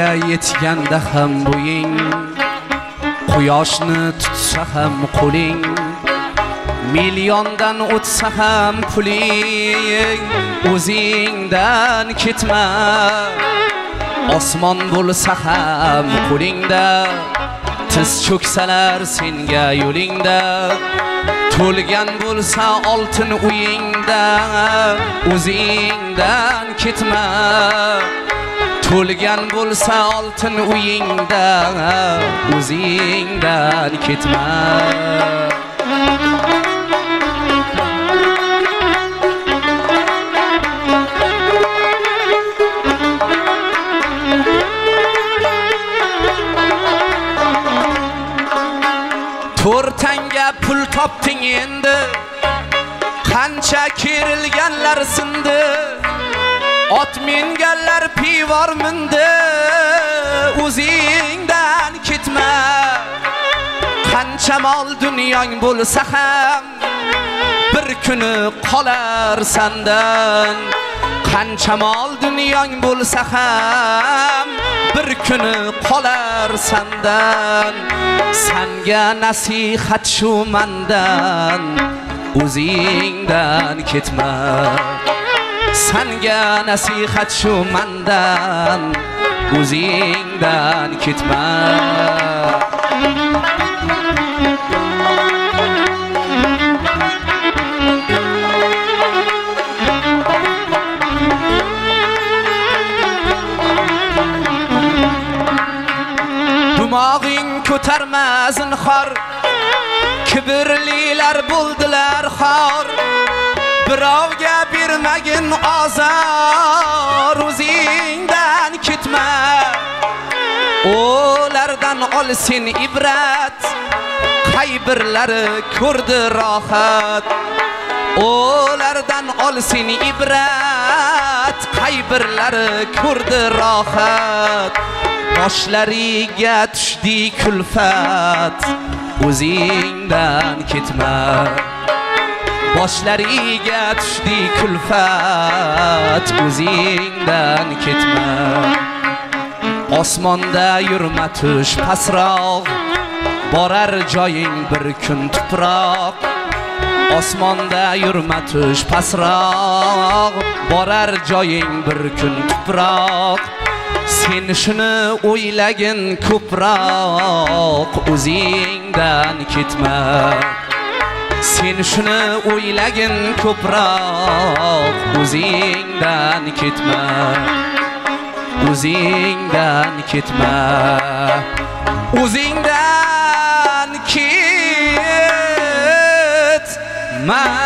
Senga yetganda ham bo'ying, quyoshni tutsa ham qo'ling, milyondan o'tsa ham puling, o'zingdan ketma. Osmon bo'lsa ham qo'lingda, tiz cho'ksalar senga yo'lingda, to'lgan bo'lsa oltin uyingda, o'zingdan ketma. To'lgan bo'lsa oltin uyingda, o'zingdan ketma. To'rtanga pul topding endi, qancha kerilganlar sindi, ot minganlar pivor mindi, o'zingdan ketma. Qancha mol dunyong bo'lsa ham bir kuni qolar sandan. Qancha mol dunyong bo'lsa ham bir kuni qolar sandan. Sanga nasihat shu mandan, o'zingdan ketma. Sanga nasihat shu mandan, o'zingdan ketma. Dumog'ing ko'tarma zinhor, kibrlilar bo'ldilar xor. Birovga bermagin azor, o'zingdan ketma. Ulardan ol sen ibrat, qay birlari ko'rdi rohat. Ulardan ol sen ibrat, qay birlari ko'rdi rohat. Boshlariga tushdi kulfat, o'zingdan ketma. Boshlariga tushdi kulfat, o'zingdan ketma. Osmonda yurma tush pasroq, borar joying bir kun tuproq. Osmonda yurma tush pasroq, borar joying bir kun tuproq. Sen shuni o'ylagin ko'proq, o'zingdan ketma. Sen shuni o'ylagin ko'proq, o'zingdan ketma. O'zingdan ketma. O'zingdan ketma.